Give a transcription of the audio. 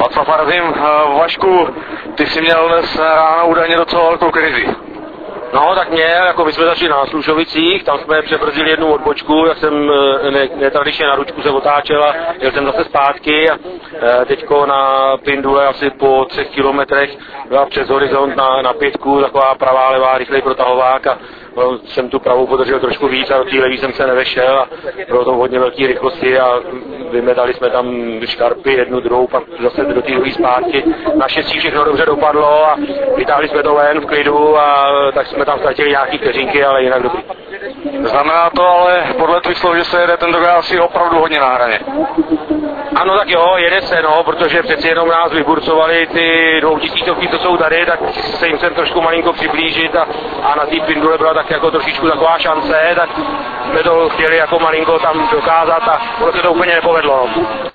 moc a parazím. Vašku, ty jsi měl dnes ráno údajně docela velkou krizi. No, tak měl, jako my jsme začali na Slušovicích, tam jsme přebrzdili jednu odbočku, jak jsem netradičně na ručku se otáčel a jel jsem zase zpátky a teďko na Pindule asi po 3 kilometrech byla přes horizont na 5, taková pravá levá rychlej protahovák a jsem tu pravou podržel trošku víc a do té levý jsem se nevešel a bylo to hodně velké rychlosti a vymetali jsme tam škarpy jednu, druhou, pak zase do té druhé zpátky. Naštěstí všechno dobře dopadlo a vytáhli jsme to ven v klidu a tak jsme tam ztratili nějaký vteřinky, ale jinak dobrý. Znamená to ale podle tvých slov, že se jede tentokrát asi opravdu hodně na hraně. Ano, tak jo, jede se, no, protože přeci jenom nás vyburcovali ty 2000, co jsou tady, tak se jim sem trošku malinko přiblížit a na té Pindule byla tak jako trošičku taková šance, tak jsme to chtěli jako malinko tam dokázat a ono se to úplně nepovedlo. No.